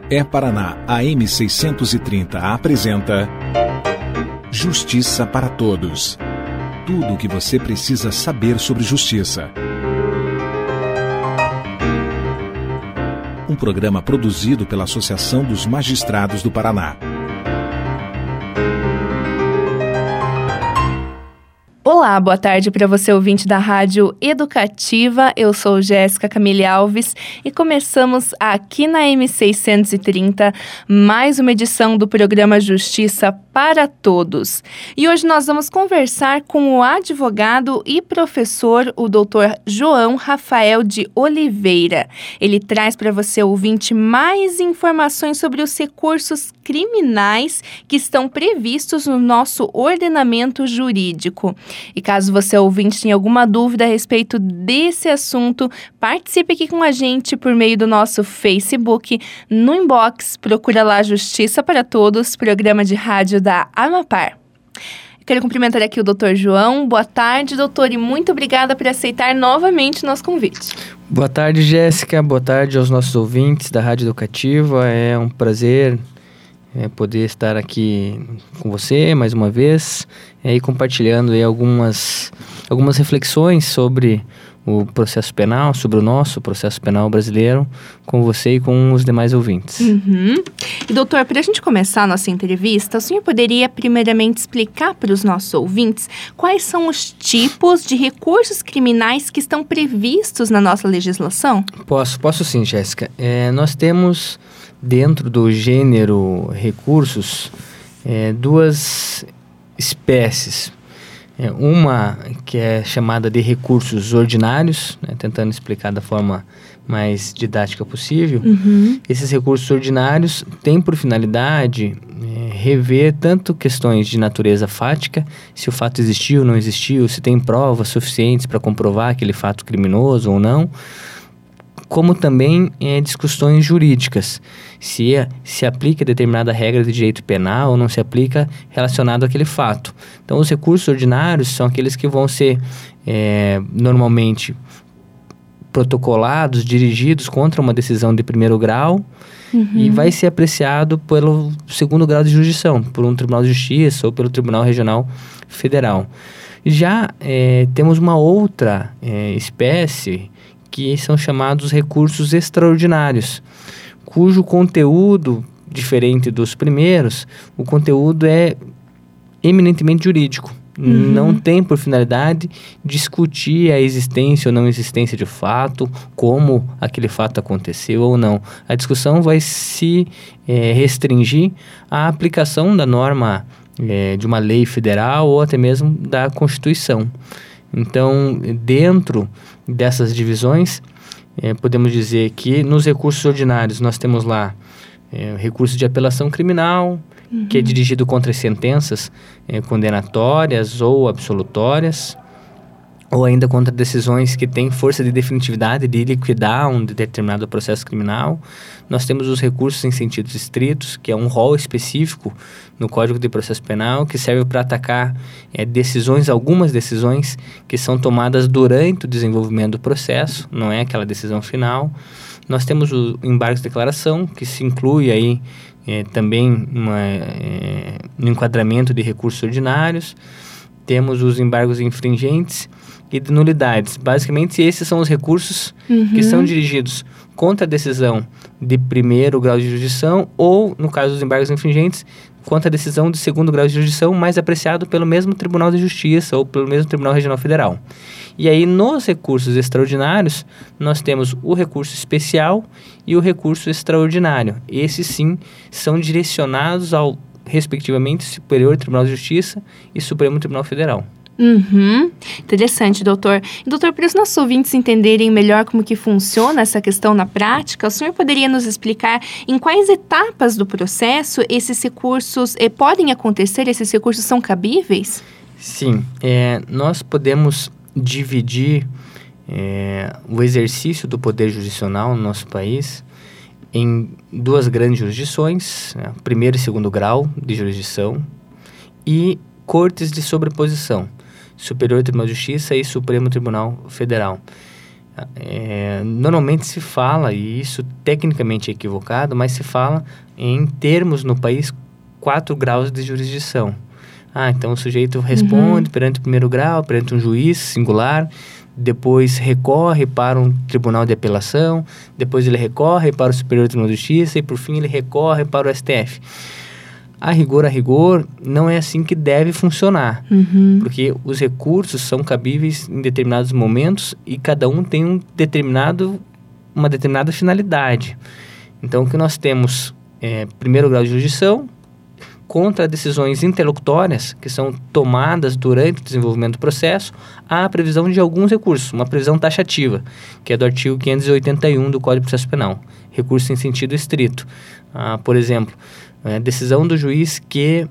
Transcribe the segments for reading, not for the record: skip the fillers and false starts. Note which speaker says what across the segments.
Speaker 1: É Paraná AM 630 apresenta Justiça para Todos. Tudo o que você precisa saber sobre justiça. Um programa produzido pela Associação dos Magistrados do Paraná.
Speaker 2: Olá, boa tarde para você ouvinte da Rádio Educativa. Eu sou Jéssica Camille Alves e começamos aqui na M630 mais uma edição do programa Justiça para Todos. E hoje nós vamos conversar com o advogado e professor, o Dr. João Rafael de Oliveira. Ele traz para você, ouvinte, mais informações sobre os recursos criminais que estão previstos no nosso ordenamento jurídico. E caso você, ouvinte, tenha alguma dúvida a respeito desse assunto, participe aqui com a gente por meio do nosso Facebook. No inbox, procura lá Justiça para Todos, programa de rádio da Amapar. Quero cumprimentar aqui o Dr. João. Boa tarde, doutor, e muito obrigada por aceitar novamente o nosso convite.
Speaker 3: Boa tarde, Jéssica. Boa tarde aos nossos ouvintes da Rádio Educativa. É um prazer poder estar aqui com você mais uma vez e compartilhando aí algumas reflexões sobre o processo penal, sobre o nosso processo penal brasileiro, com você e com os demais ouvintes.
Speaker 2: E doutor, para a gente começar a nossa entrevista, o senhor poderia primeiramente explicar para os nossos ouvintes quais são os tipos de recursos criminais que estão previstos na nossa legislação?
Speaker 3: Posso sim, Jéssica. Nós temos dentro do gênero recursos duas espécies. Uma que é chamada de recursos ordinários, tentando explicar da forma mais didática possível. Esses recursos ordinários têm por finalidade rever tanto questões de natureza fática, se o fato existiu ou não existiu, se tem provas suficientes para comprovar aquele fato criminoso ou não, como também discussões jurídicas, se aplica determinada regra de direito penal ou não se aplica relacionado àquele fato. Então, os recursos ordinários são aqueles que vão ser normalmente protocolados, dirigidos contra uma decisão de primeiro grau e vai ser apreciado pelo segundo grau de jurisdição, por um Tribunal de Justiça ou pelo Tribunal Regional Federal. Já temos uma outra espécie que são chamados recursos extraordinários, cujo conteúdo, diferente dos primeiros, o conteúdo é eminentemente jurídico. Não tem por finalidade discutir a existência ou não existência de fato, como aquele fato aconteceu ou não. A discussão vai se restringir à aplicação da norma de uma lei federal ou até mesmo da Constituição. Então, dentro dessas divisões, podemos dizer que nos recursos ordinários nós temos lá recurso de apelação criminal, que é dirigido contra as sentenças condenatórias ou absolutórias, ou ainda contra decisões que têm força de definitividade de liquidar um determinado processo criminal. Nós temos os recursos em sentidos estritos, que é um rol específico no Código de Processo Penal, que serve para atacar algumas decisões que são tomadas durante o desenvolvimento do processo, não é aquela decisão final. Nós temos o embargo de declaração, que se inclui aí também no enquadramento de recursos ordinários. Temos os embargos infringentes e de nulidades. Basicamente, esses são os recursos que são dirigidos contra a decisão de primeiro grau de jurisdição ou, no caso dos embargos infringentes, contra a decisão de segundo grau de jurisdição, mais apreciado pelo mesmo Tribunal de Justiça ou pelo mesmo Tribunal Regional Federal. E aí, nos recursos extraordinários, nós temos o recurso especial e o recurso extraordinário. Esses, sim, são direcionados ao, respectivamente, Superior Tribunal de Justiça e Supremo Tribunal Federal.
Speaker 2: Interessante, doutor. Doutor, para os nossos ouvintes entenderem melhor como que funciona essa questão na prática, o senhor poderia nos explicar em quais etapas do processo esses recursos podem acontecer, esses recursos são cabíveis?
Speaker 3: Sim, nós podemos dividir o exercício do poder jurisdicional no nosso país em duas grandes jurisdições, primeiro e segundo grau de jurisdição, e cortes de sobreposição, Superior Tribunal de Justiça e Supremo Tribunal Federal. Normalmente se fala, e isso tecnicamente é equivocado, mas se fala em termos no país 4 graus de jurisdição. Então o sujeito responde perante o primeiro grau, perante um juiz singular, depois recorre para um tribunal de apelação, depois ele recorre para o Superior Tribunal de Justiça e por fim ele recorre para o STF. A rigor, não é assim que deve funcionar, porque os recursos são cabíveis em determinados momentos e cada um tem uma determinada finalidade. Então, o que nós temos primeiro grau de jurisdição contra decisões interlocutórias que são tomadas durante o desenvolvimento do processo, há a previsão de alguns recursos, uma previsão taxativa, que é do artigo 581 do Código de Processo Penal, recurso em sentido estrito. Por exemplo, decisão do juiz que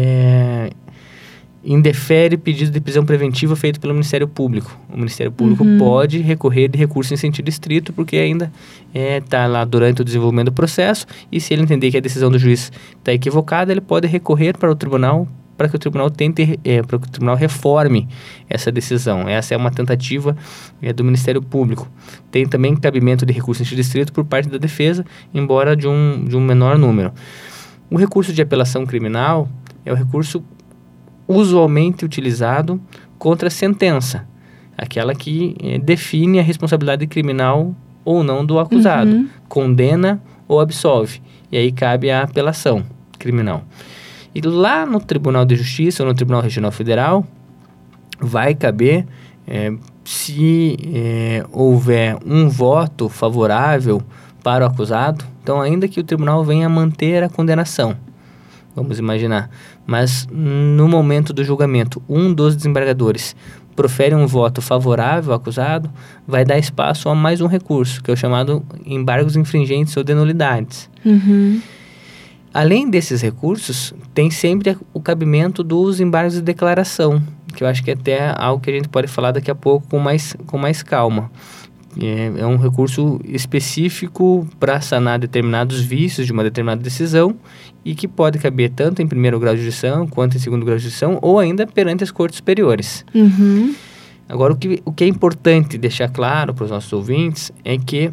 Speaker 3: indefere pedido de prisão preventiva feito pelo Ministério Público. O Ministério Público pode recorrer de recurso em sentido estrito, porque ainda está lá durante o desenvolvimento do processo, e se ele entender que a decisão do juiz está equivocada, ele pode recorrer para o tribunal, para que o tribunal para que o tribunal reforme essa decisão. Essa é uma tentativa do Ministério Público. Tem também cabimento de recurso em sentido estrito por parte da defesa, embora de um menor número. O recurso de apelação criminal é o recurso usualmente utilizado contra a sentença, aquela que define a responsabilidade criminal ou não do acusado, condena ou absolve, e aí cabe a apelação criminal. E lá no Tribunal de Justiça ou no Tribunal Regional Federal, vai caber, se houver um voto favorável para o acusado, então ainda que o tribunal venha manter a condenação, vamos imaginar, mas no momento do julgamento, um dos desembargadores profere um voto favorável ao acusado, vai dar espaço a mais um recurso, que é o chamado embargos infringentes ou de nulidades. Além desses recursos, tem sempre o cabimento dos embargos de declaração, que eu acho que é até algo que a gente pode falar daqui a pouco com mais calma. É um recurso específico para sanar determinados vícios de uma determinada decisão e que pode caber tanto em primeiro grau de jurisdição quanto em segundo grau de jurisdição ou ainda perante as cortes superiores. Agora, o que é importante deixar claro para os nossos ouvintes é que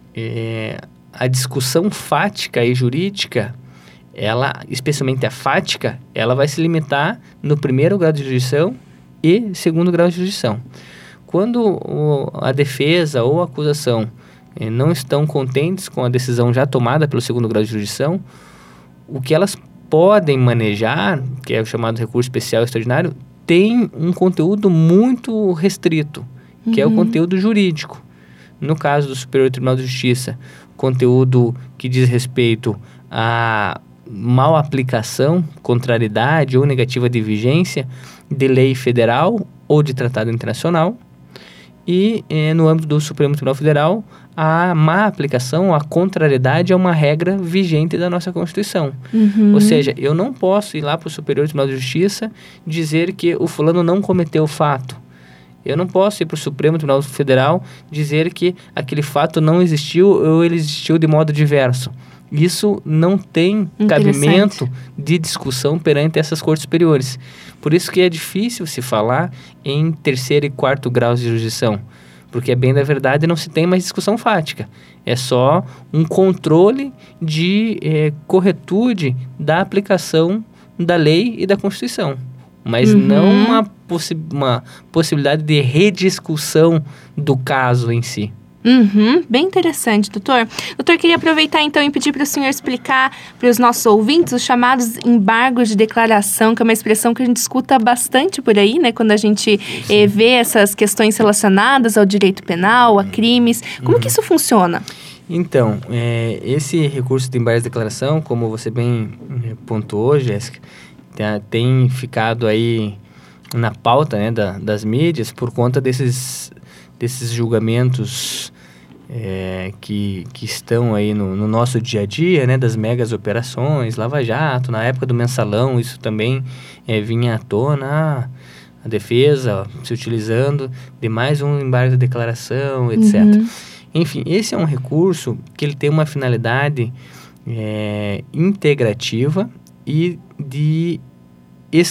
Speaker 3: a discussão fática e jurídica, especialmente a fática, ela vai se limitar no primeiro grau de jurisdição e segundo grau de jurisdição. Quando a defesa ou a acusação não estão contentes com a decisão já tomada pelo segundo grau de jurisdição, o que elas podem manejar, que é o chamado recurso especial extraordinário, tem um conteúdo muito restrito, que é o conteúdo jurídico. No caso do Superior Tribunal de Justiça, conteúdo que diz respeito a mal aplicação, contrariedade ou negativa de vigência de lei federal ou de tratado internacional. E no âmbito do Supremo Tribunal Federal, a má aplicação, a contrariedade é uma regra vigente da nossa Constituição. Ou seja, eu não posso ir lá para o Superior Tribunal de Justiça dizer que o fulano não cometeu o fato. Eu não posso ir para o Supremo Tribunal Federal dizer que aquele fato não existiu ou ele existiu de modo diverso. Isso não tem cabimento de discussão perante essas cortes superiores. Por isso que é difícil se falar em terceiro e quarto graus de jurisdição, porque, bem da verdade, não se tem mais discussão fática. É só um controle de corretude da aplicação da lei e da Constituição, mas não uma possibilidade de rediscussão do caso em si.
Speaker 2: Bem interessante, doutor. Doutor, queria aproveitar então e pedir para o senhor explicar para os nossos ouvintes os chamados embargos de declaração, que é uma expressão que a gente escuta bastante por aí, né? Quando a gente vê essas questões relacionadas ao direito penal, a crimes. Como que isso funciona?
Speaker 3: Então, esse recurso de embargos de declaração, como você bem pontuou, Jéssica, tem ficado aí na pauta, né, das mídias por conta desses julgamentos que estão aí no nosso dia a dia, né, das megas operações, Lava Jato, na época do mensalão, isso também vinha à tona, a defesa se utilizando de mais um embargo de declaração, etc. Enfim, esse é um recurso que ele tem uma finalidade integrativa e de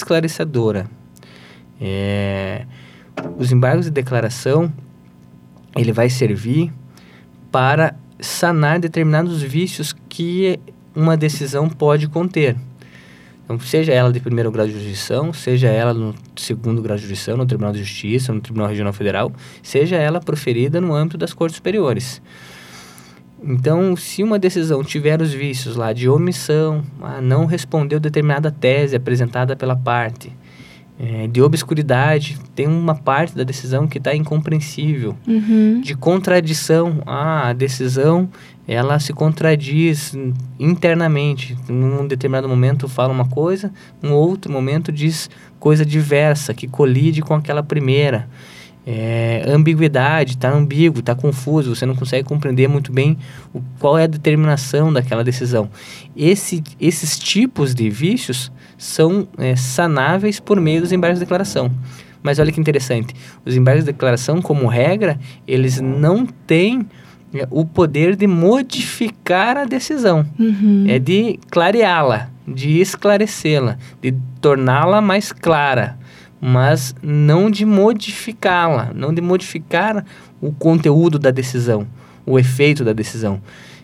Speaker 3: esclarecedora. Os embargos de declaração, ele vai servir para sanar determinados vícios que uma decisão pode conter. Então, seja ela de primeiro grau de jurisdição, seja ela no segundo grau de jurisdição, no Tribunal de Justiça, no Tribunal Regional Federal, seja ela proferida no âmbito das Cortes Superiores. Então, se uma decisão tiver os vícios lá de omissão, não respondeu determinada tese apresentada pela parte, de obscuridade, tem uma parte da decisão que está incompreensível, de contradição, a decisão ela se contradiz internamente, num determinado momento fala uma coisa, num outro momento diz coisa diversa, que colide com aquela primeira. Ambiguidade, está ambíguo, está confuso, você não consegue compreender muito bem qual é a determinação daquela decisão. Esses tipos de vícios são sanáveis por meio dos embargos de declaração. Mas olha que interessante, os embargos de declaração, como regra, eles não têm o poder de modificar a decisão, é de clareá-la, de esclarecê-la, de torná-la mais clara, mas não de modificá-la, não de modificar o conteúdo da decisão, o efeito da decisão.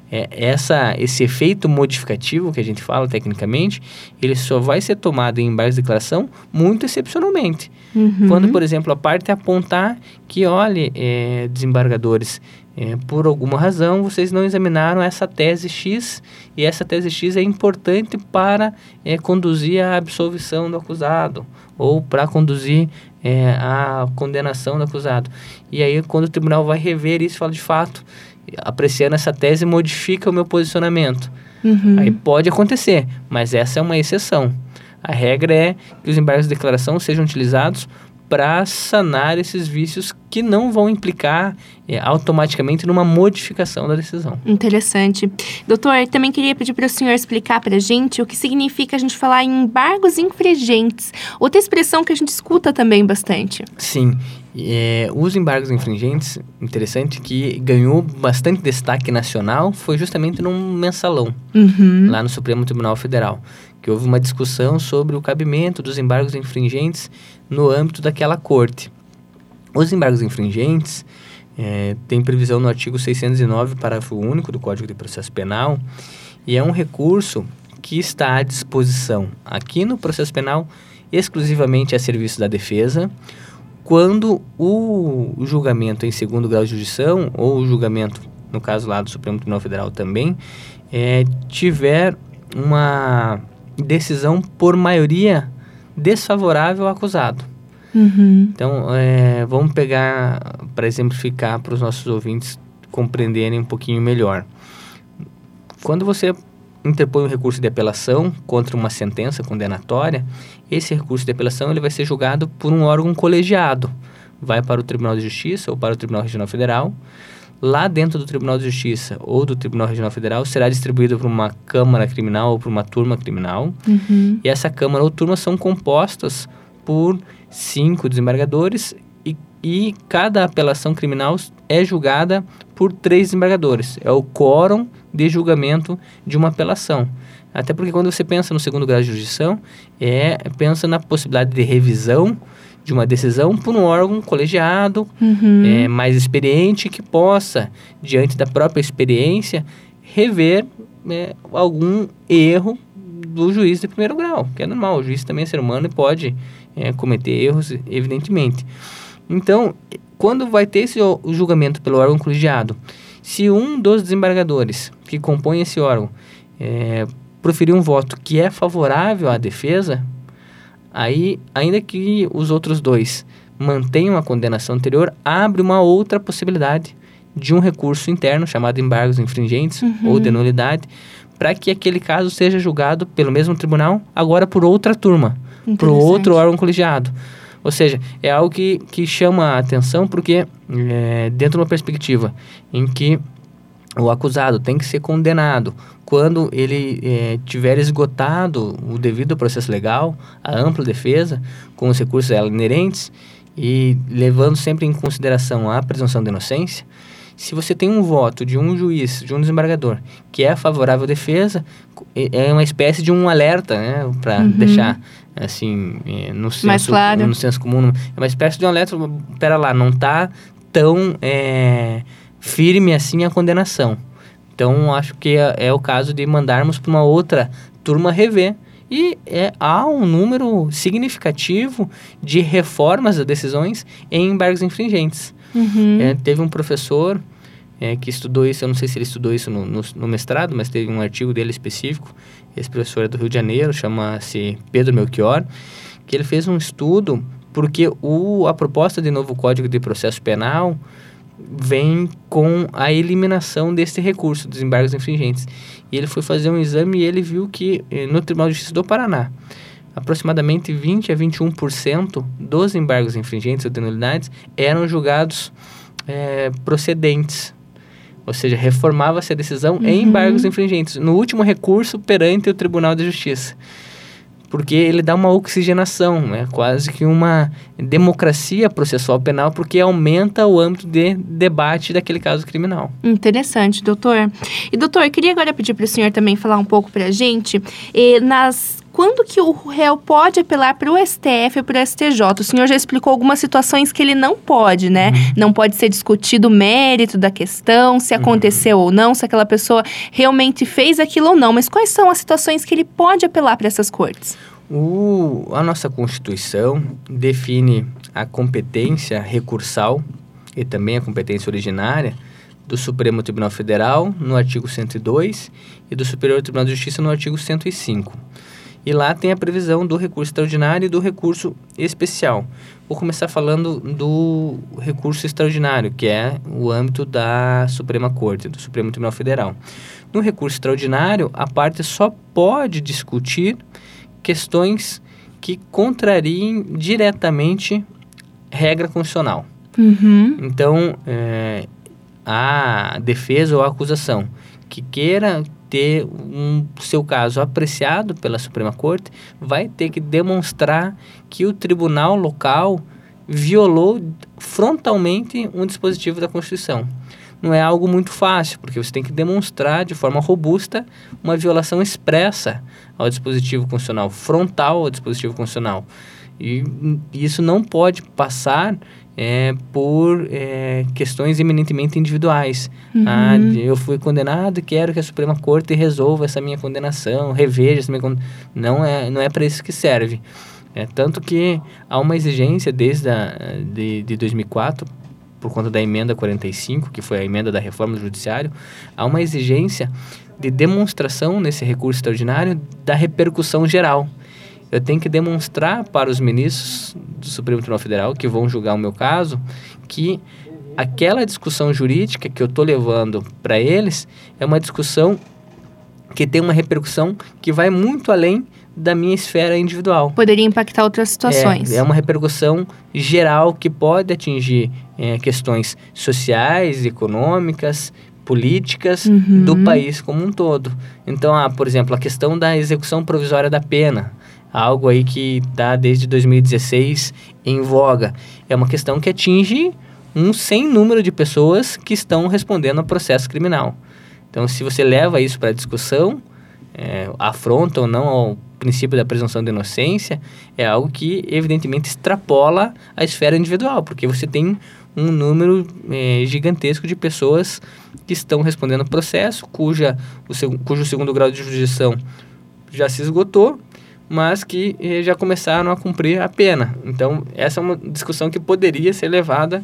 Speaker 3: Esse efeito modificativo que a gente fala tecnicamente, ele só vai ser tomado em embargos de declaração muito excepcionalmente. Quando, por exemplo, a parte apontar que, olha, desembargadores, por alguma razão vocês não examinaram essa tese X, e essa tese X é importante para conduzir a absolvição do acusado, ou para conduzir a condenação do acusado. E aí, quando o tribunal vai rever isso, fala de fato, apreciando essa tese, modifica o meu posicionamento. Aí pode acontecer, mas essa é uma exceção. A regra é que os embargos de declaração sejam utilizados para sanar esses vícios que não vão implicar automaticamente numa modificação da decisão.
Speaker 2: Interessante. Doutor, também queria pedir para o senhor explicar para a gente o que significa a gente falar em embargos infringentes. Outra expressão que a gente escuta também bastante.
Speaker 3: Sim. Os embargos infringentes, interessante que ganhou bastante destaque nacional, foi justamente num mensalão, lá no Supremo Tribunal Federal, que houve uma discussão sobre o cabimento dos embargos infringentes no âmbito daquela corte. Os embargos infringentes têm previsão no artigo 609, parágrafo único do Código de Processo Penal, e é um recurso que está à disposição aqui no processo penal exclusivamente a serviço da defesa, quando o julgamento em segundo grau de jurisdição, ou o julgamento, no caso lá do Supremo Tribunal Federal também, tiver uma decisão por maioria desfavorável ao acusado. Então, vamos pegar, para exemplificar, para os nossos ouvintes compreenderem um pouquinho melhor. Quando você interpõe um recurso de apelação contra uma sentença condenatória, esse recurso de apelação ele vai ser julgado por um órgão colegiado. Vai para o Tribunal de Justiça ou para o Tribunal Regional Federal. Lá dentro do Tribunal de Justiça ou do Tribunal Regional Federal será distribuído para uma Câmara Criminal ou para uma turma criminal. E essa Câmara ou turma são compostas por 5 desembargadores e cada apelação criminal é julgada por 3 desembargadores. É o quórum de julgamento de uma apelação. Até porque quando você pensa no segundo grau de jurisdição, pensa na possibilidade de revisão de uma decisão por um órgão colegiado, mais experiente, que possa, diante da própria experiência, rever algum erro do juiz de primeiro grau, que é normal, o juiz também é ser humano e pode cometer erros, evidentemente. Então, quando vai ter o julgamento pelo órgão colegiado, se um dos desembargadores que compõe esse órgão proferir um voto que é favorável à defesa, aí, ainda que os outros 2 mantenham a condenação anterior, abre uma outra possibilidade de um recurso interno, chamado embargos infringentes ou de nulidade, para que aquele caso seja julgado pelo mesmo tribunal, agora por outra turma, por outro órgão colegiado. Ou seja, é algo que chama a atenção porque, dentro de uma perspectiva em que o acusado tem que ser condenado quando ele tiver esgotado o devido processo legal, a ampla defesa, com os recursos a ela inerentes, e levando sempre em consideração a presunção de inocência, se você tem um voto de um juiz, de um desembargador, que é favorável à defesa, é uma espécie de um alerta, né, para deixar assim, no senso,
Speaker 2: mais claro.
Speaker 3: No senso comum, é uma espécie de um alerta, pera lá, não está tão firme assim a condenação. Então, acho que é o caso de mandarmos para uma outra turma rever. E há um número significativo de reformas das decisões em embargos infringentes. Teve um professor que estudou isso, eu não sei se ele estudou isso no mestrado, mas teve um artigo dele específico. Esse professor é do Rio de Janeiro, chama-se Pedro Melchior, que ele fez um estudo porque a proposta de novo Código de Processo Penal vem com a eliminação desse recurso dos embargos infringentes. E ele foi fazer um exame e ele viu que no Tribunal de Justiça do Paraná, aproximadamente 20 a 21% dos embargos infringentes ou de nulidades eram julgados procedentes. Ou seja, reformava-se a decisão em embargos infringentes, no último recurso perante o Tribunal de Justiça. Porque ele dá uma oxigenação, quase que uma democracia processual penal, porque aumenta o âmbito de debate daquele caso criminal.
Speaker 2: Interessante, doutor. E, doutor, eu queria agora pedir para o senhor também falar um pouco para a gente quando que o réu pode apelar para o STF ou para o STJ? O senhor já explicou algumas situações que ele não pode, né? Não pode ser discutido o mérito da questão, se aconteceu ou não, se aquela pessoa realmente fez aquilo ou não. Mas quais são as situações que ele pode apelar para essas cortes?
Speaker 3: A nossa Constituição define a competência recursal e também a competência originária do Supremo Tribunal Federal no artigo 102 e do Superior Tribunal de Justiça no artigo 105. E lá tem a previsão do recurso extraordinário e do recurso especial. Vou começar falando do recurso extraordinário, que é o âmbito da Suprema Corte, do Supremo Tribunal Federal. No recurso extraordinário, a parte só pode discutir questões que contrariem diretamente regra constitucional. Então, a defesa ou a acusação que queira ter seu caso apreciado pela Suprema Corte, vai ter que demonstrar que o tribunal local violou frontalmente um dispositivo da Constituição. Não é algo muito fácil, porque você tem que demonstrar de forma robusta uma violação expressa ao dispositivo constitucional, frontal ao dispositivo constitucional. E isso não pode passar por questões eminentemente individuais. Eu fui condenado e quero que a Suprema Corte resolva essa minha condenação, reveja essa minha condenação. Não é para isso que serve. Tanto que há uma exigência de 2004, por conta da emenda 45, que foi a emenda da reforma do judiciário, há uma exigência de demonstração nesse recurso extraordinário da repercussão geral. Eu tenho que demonstrar para os ministros do Supremo Tribunal Federal, que vão julgar o meu caso, que aquela discussão jurídica que eu estou levando para eles é uma discussão que tem uma repercussão que vai muito além da minha esfera individual.
Speaker 2: Poderia impactar outras situações.
Speaker 3: É uma repercussão geral que pode atingir questões sociais, econômicas, políticas do país como um todo. Então, por exemplo, a questão da execução provisória da pena, algo aí que está desde 2016 em voga. É uma questão que atinge um sem número de pessoas que estão respondendo a processo criminal. Então, se você leva isso para a discussão, afronta ou não ao princípio da presunção de inocência, é algo que, evidentemente, extrapola a esfera individual, porque você tem um número gigantesco de pessoas que estão respondendo ao processo, cujo segundo grau de jurisdição já se esgotou, mas que já começaram a cumprir a pena. Então, essa é uma discussão que poderia ser levada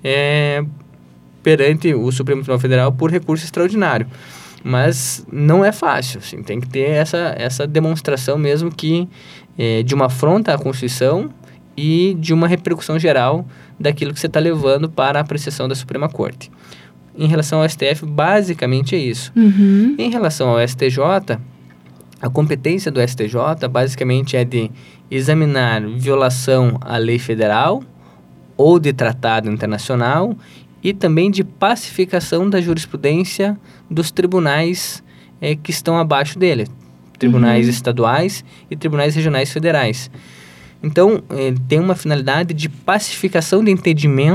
Speaker 3: perante o Supremo Tribunal Federal por recurso extraordinário. Mas não é fácil, assim, tem que ter essa demonstração mesmo que de uma afronta à Constituição e de uma repercussão geral daquilo que você está levando para a apreciação da Suprema Corte. Em relação ao STF, basicamente é isso. Em relação ao STJ, a competência do STJ basicamente é de examinar violação à lei federal ou de tratado internacional e também de pacificação da jurisprudência dos tribunais que estão abaixo dele, tribunais estaduais e tribunais regionais federais. Então, tem uma finalidade de pacificação de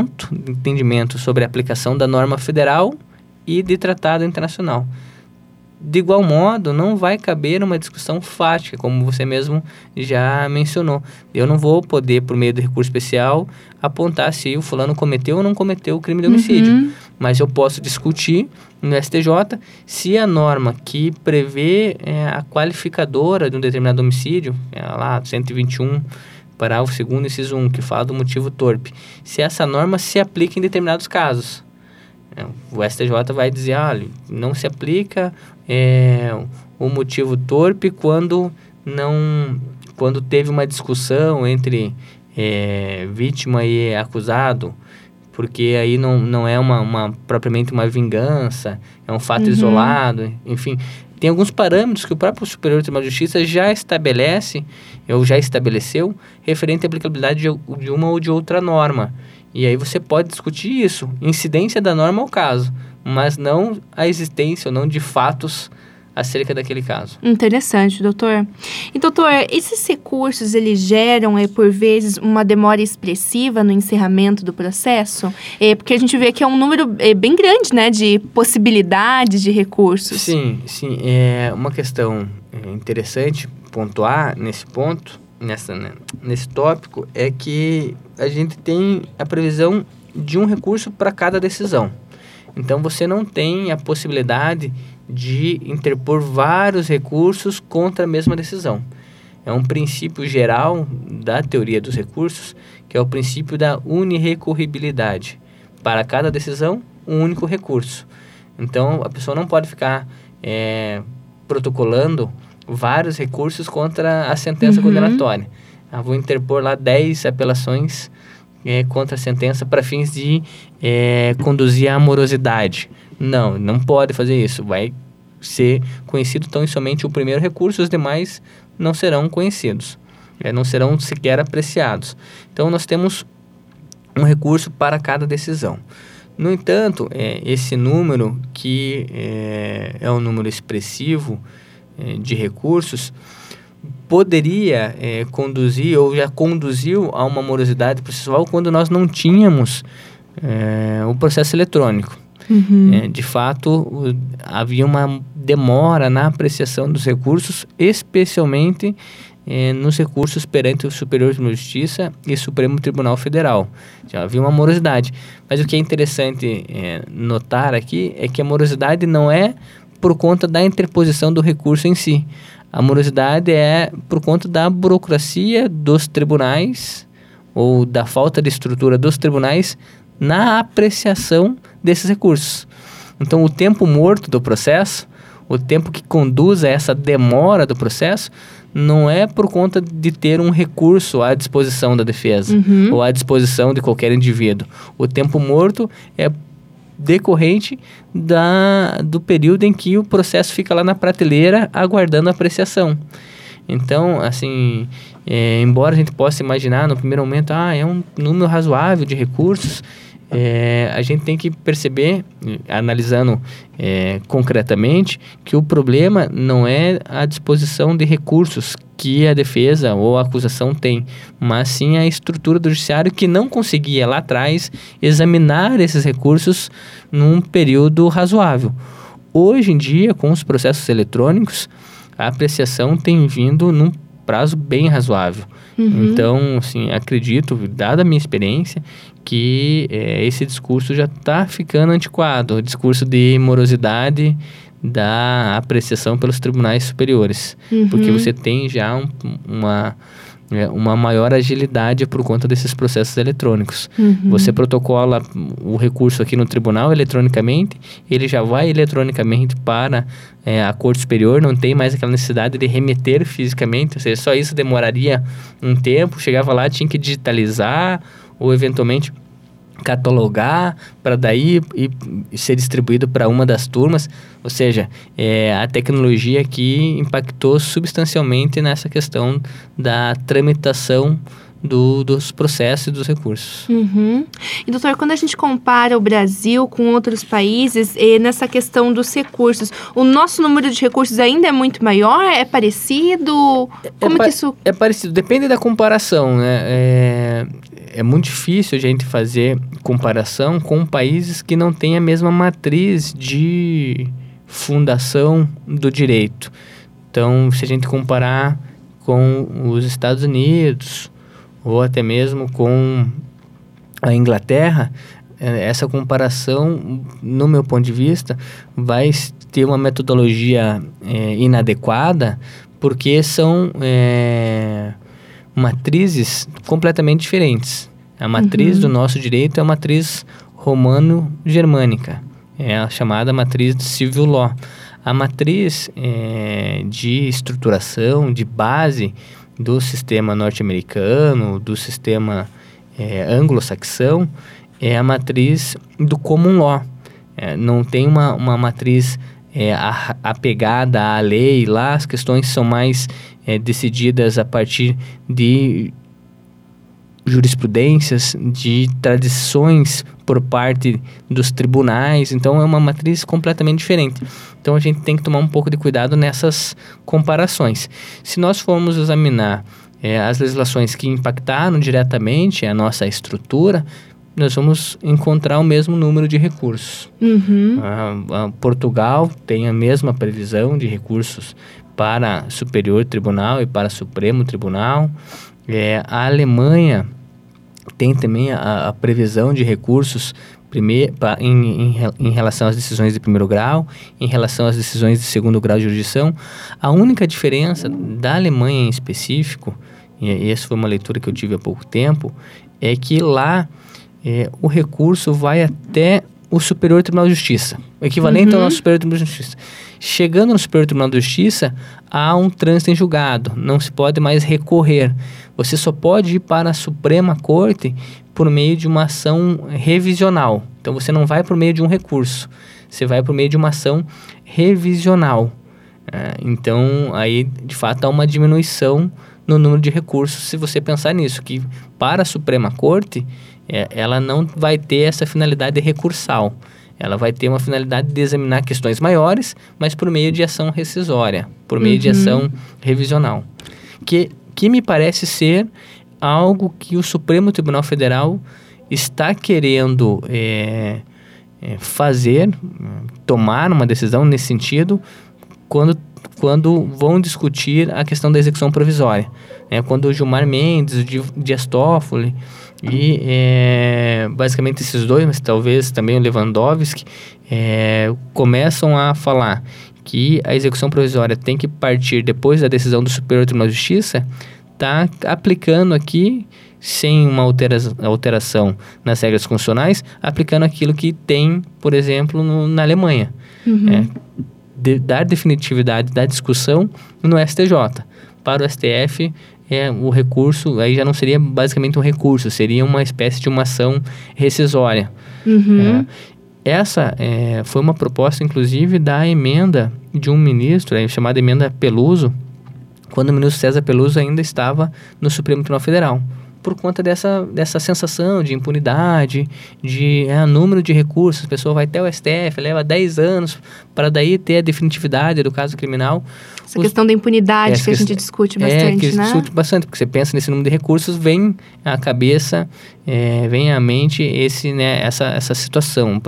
Speaker 3: entendimento sobre a aplicação da norma federal e de tratado internacional. de igual modo, não vai caber uma discussão fática, como você mesmo já mencionou. Eu não vou poder, por meio do recurso especial, apontar se o fulano cometeu ou não cometeu o crime de homicídio. Mas eu posso discutir no STJ se a norma que prevê a qualificadora de um determinado homicídio, lá 121, parágrafo 2º, inciso 1, que fala do motivo torpe, se essa norma se aplica em determinados casos. O STJ vai dizer, olha, não se aplica o motivo torpe quando teve uma discussão entre vítima e acusado, porque aí não é propriamente uma vingança, é um fato isolado, enfim. Tem alguns parâmetros que o próprio Superior Tribunal de Justiça já estabelece, ou já estabeleceu, referente à aplicabilidade de uma ou de outra norma. E aí você pode discutir isso, incidência da norma ao caso, mas não a existência ou não de fatos acerca daquele caso.
Speaker 2: Interessante, doutor. E, doutor, esses recursos, eles geram, por vezes, uma demora expressiva no encerramento do processo? Porque a gente vê que é um número bem grande, né, de possibilidades de recursos.
Speaker 3: Sim. É uma questão interessante pontuar nesse ponto, nesse tópico, é que a gente tem a previsão de um recurso para cada decisão. Então, você não tem a possibilidade de interpor vários recursos contra a mesma decisão. É um princípio geral da teoria dos recursos, que é o princípio da unirrecorribilidade. Para cada decisão, um único recurso. Então, a pessoa não pode ficar protocolando vários recursos contra a sentença condenatória. Vou interpor lá 10 apelações contra a sentença para fins de conduzir à morosidade. Não pode fazer isso. Vai ser conhecido tão e somente o primeiro recurso, os demais não serão conhecidos. Não serão sequer apreciados. Então, nós temos um recurso para cada decisão. No entanto, esse número, que é um número expressivo de recursos, poderia conduzir ou já conduziu a uma morosidade processual quando nós não tínhamos o processo eletrônico. De fato, havia uma demora na apreciação dos recursos, especialmente nos recursos perante o Superior Tribunal de Justiça e Supremo Tribunal Federal. Já havia uma morosidade. Mas o que é interessante notar aqui é que a morosidade não é por conta da interposição do recurso em si. A morosidade é por conta da burocracia dos tribunais ou da falta de estrutura dos tribunais na apreciação desses recursos. Então, o tempo morto do processo, o tempo que conduz a essa demora do processo, não é por conta de ter um recurso à disposição da defesa ou à disposição de qualquer indivíduo. O tempo morto é decorrente do período em que o processo fica lá na prateleira aguardando a apreciação. Então, assim, embora a gente possa imaginar no primeiro momento, é um número razoável de recursos, a gente tem que perceber, analisando concretamente, que o problema não é a disposição de recursos que a defesa ou a acusação tem, mas sim a estrutura do judiciário que não conseguia lá atrás examinar esses recursos num período razoável. Hoje em dia, com os processos eletrônicos, a apreciação tem vindo num prazo bem razoável. Então, assim, acredito, dada a minha experiência, que esse discurso já está ficando antiquado, o discurso de morosidade da apreciação pelos tribunais superiores, porque você tem já uma maior agilidade por conta desses processos eletrônicos. Você protocola o recurso aqui no tribunal eletronicamente, ele já vai eletronicamente para a Corte Superior, não tem mais aquela necessidade de remeter fisicamente, ou seja, só isso demoraria um tempo, chegava lá, tinha que digitalizar ou eventualmente catalogar para daí e ser distribuído para uma das turmas, ou seja, a tecnologia aqui impactou substancialmente nessa questão da tramitação dos processos e dos recursos.
Speaker 2: E, doutor, quando a gente compara o Brasil com outros países, nessa questão dos recursos, o nosso número de recursos ainda é muito maior? É parecido? Como que isso...
Speaker 3: É parecido, depende da comparação, né? É muito difícil a gente fazer comparação com países que não têm a mesma matriz de fundação do direito. Então, se a gente comparar com os Estados Unidos ou até mesmo com a Inglaterra, essa comparação, no meu ponto de vista, vai ter uma metodologia inadequada, porque são matrizes completamente diferentes. A matriz do nosso direito é a matriz romano-germânica, é a chamada matriz do civil law. A matriz de estruturação, de base do sistema norte-americano, do sistema anglo-saxão, é a matriz do common law. Não tem uma matriz apegada à lei. Lá as questões são mais decididas a partir de jurisprudências, de tradições por parte dos tribunais. Então é uma matriz completamente diferente. Então a gente tem que tomar um pouco de cuidado nessas comparações. Se nós formos examinar as legislações que impactaram diretamente a nossa estrutura, nós vamos encontrar o mesmo número de recursos. Portugal tem a mesma previsão de recursos para Superior Tribunal e para Supremo Tribunal. A Alemanha tem também a previsão de recursos em relação às decisões de primeiro grau, em relação às decisões de segundo grau de jurisdição. A única diferença da Alemanha em específico, e essa foi uma leitura que eu tive há pouco tempo, é que lá o recurso vai até o Superior Tribunal de Justiça, o equivalente ao nosso Superior Tribunal de Justiça. Chegando no Superior Tribunal de Justiça, há um trânsito em julgado, não se pode mais recorrer. Você só pode ir para a Suprema Corte por meio de uma ação revisional. Então, você não vai por meio de um recurso, você vai por meio de uma ação revisional. Então, aí, de fato, há uma diminuição no número de recursos, se você pensar nisso, que para a Suprema Corte, ela não vai ter essa finalidade recursal. Ela vai ter uma finalidade de examinar questões maiores, mas por meio de ação rescisória, por meio de ação revisional. Que me parece ser algo que o Supremo Tribunal Federal está querendo fazer, tomar uma decisão nesse sentido, quando vão discutir a questão da execução provisória. Quando o Gilmar Mendes, o Dias Toffoli e basicamente esses dois, mas talvez também o Lewandowski, começam a falar que a execução provisória tem que partir depois da decisão do Superior Tribunal de Justiça, está aplicando aqui, sem uma alteração nas regras constitucionais, aplicando aquilo que tem, por exemplo, na Alemanha. Dar definitividade da discussão no STJ. Para o STF, o recurso, aí já não seria basicamente um recurso, seria uma espécie de uma ação rescisória. Essa foi uma proposta, inclusive, da emenda de um ministro, chamada emenda Peluso, quando o ministro César Peluso ainda estava no Supremo Tribunal Federal, por conta dessa sensação de impunidade, de número de recursos. A pessoa vai até o STF, leva 10 anos para daí ter a definitividade do caso criminal.
Speaker 2: Essa questão da impunidade que a gente discute bastante,
Speaker 3: que discute bastante, porque você pensa nesse número de recursos, vem à cabeça, vem à mente essa situação.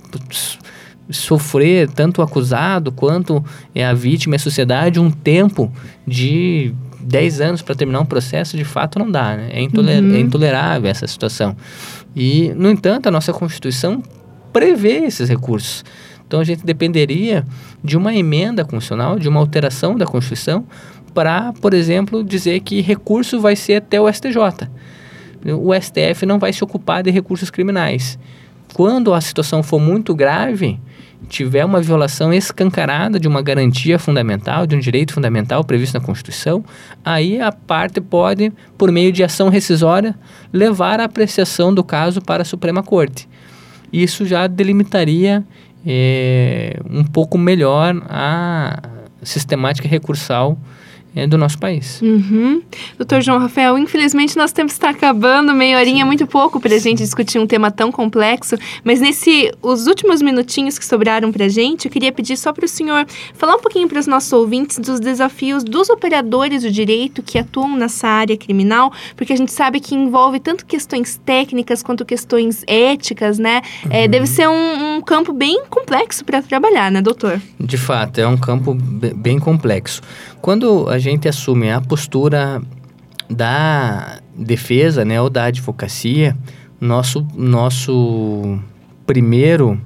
Speaker 3: Sofrer tanto o acusado quanto a vítima e a sociedade um tempo de 10 anos para terminar um processo, de fato não dá, né? É intolerável essa situação. E, no entanto, a nossa Constituição prevê esses recursos. Então, a gente dependeria de uma emenda constitucional, de uma alteração da Constituição, para, por exemplo, dizer que recurso vai ser até o STJ. O STF não vai se ocupar de recursos criminais. Quando a situação for muito grave, tiver uma violação escancarada de uma garantia fundamental, de um direito fundamental previsto na Constituição, aí a parte pode, por meio de ação rescisória, levar a apreciação do caso para a Suprema Corte. Isso já delimitaria um pouco melhor a sistemática recursal do nosso país.
Speaker 2: Doutor João Rafael, infelizmente nosso tempo está acabando, meia horinha é muito pouco para a gente discutir um tema tão complexo, mas os últimos minutinhos que sobraram para a gente, eu queria pedir só para o senhor falar um pouquinho para os nossos ouvintes dos desafios dos operadores do direito que atuam nessa área criminal, porque a gente sabe que envolve tanto questões técnicas quanto questões éticas, né? Deve ser um campo bem complexo para trabalhar, né, doutor?
Speaker 3: De fato, é um campo bem complexo. Quando a gente assume a postura da defesa, né, ou da advocacia, primeira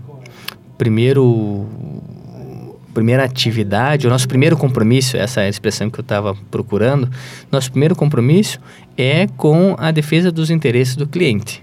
Speaker 3: atividade, o nosso primeiro compromisso, essa é a expressão que eu estava procurando, nosso primeiro compromisso é com a defesa dos interesses do cliente.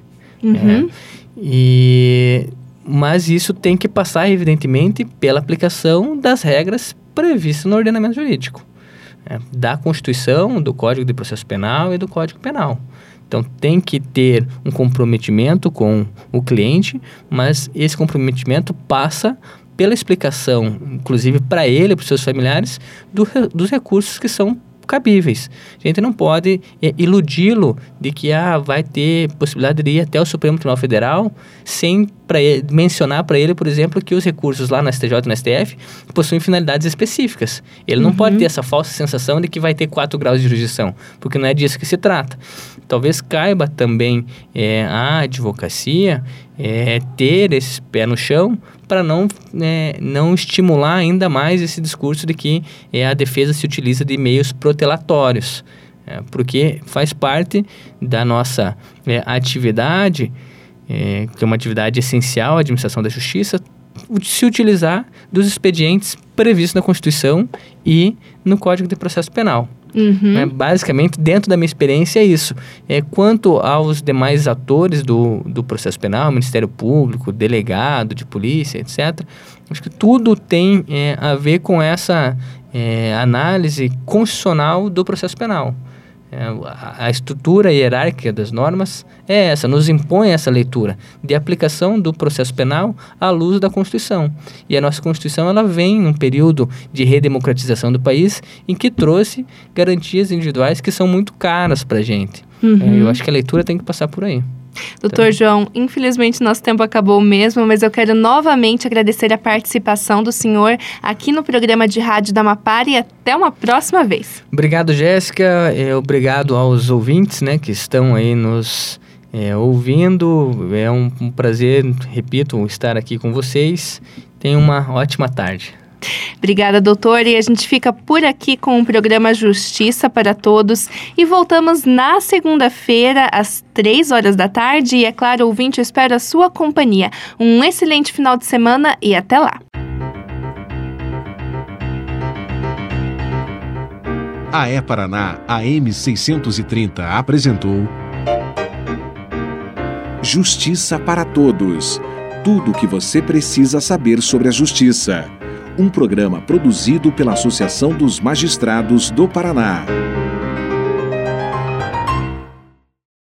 Speaker 3: Mas isso tem que passar, evidentemente, pela aplicação das regras previstas no ordenamento jurídico, da Constituição, do Código de Processo Penal e do Código Penal. Então, tem que ter um comprometimento com o cliente, mas esse comprometimento passa pela explicação, inclusive para ele e para os seus familiares, dos recursos que são cabíveis. A gente não pode iludi-lo de que vai ter possibilidade de ir até o Supremo Tribunal Federal sem mencionar para ele, por exemplo, que os recursos lá no STJ e no STF possuem finalidades específicas. Ele não pode ter essa falsa sensação de que vai ter 4 graus de jurisdição, porque não é disso que se trata. Talvez caiba também a advocacia ter esse pé no chão para não estimular ainda mais esse discurso de que a defesa se utiliza de meios protelatórios, porque faz parte da nossa atividade, que é uma atividade essencial à administração da justiça, se utilizar dos expedientes previstos na Constituição e no Código de Processo Penal. Basicamente, dentro da minha experiência, é isso. Quanto aos demais atores do processo penal, Ministério Público, delegado de polícia, etc., acho que tudo tem a ver com essa análise constitucional do processo penal. A estrutura hierárquica das normas é essa, nos impõe essa leitura de aplicação do processo penal à luz da Constituição. E a nossa Constituição, ela vem num período de redemocratização do país em que trouxe garantias individuais que são muito caras para a gente. Eu acho que a leitura tem que passar por aí.
Speaker 2: Doutor João, infelizmente nosso tempo acabou mesmo, mas eu quero novamente agradecer a participação do senhor aqui no programa de rádio da Mapara e até uma próxima vez.
Speaker 3: Obrigado, Jéssica. Obrigado aos ouvintes, que estão aí nos ouvindo. É um prazer, repito, estar aqui com vocês. Tenham uma ótima tarde.
Speaker 2: Obrigada, doutor. E a gente fica por aqui com o programa Justiça para Todos e voltamos na segunda-feira às 3h da tarde. E é claro, ouvinte, eu espero a sua companhia. Um excelente final de semana e até lá.
Speaker 1: A Paraná AM 630 apresentou Justiça para Todos. Tudo o que você precisa saber sobre a justiça. Um programa produzido pela Associação dos Magistrados do Paraná.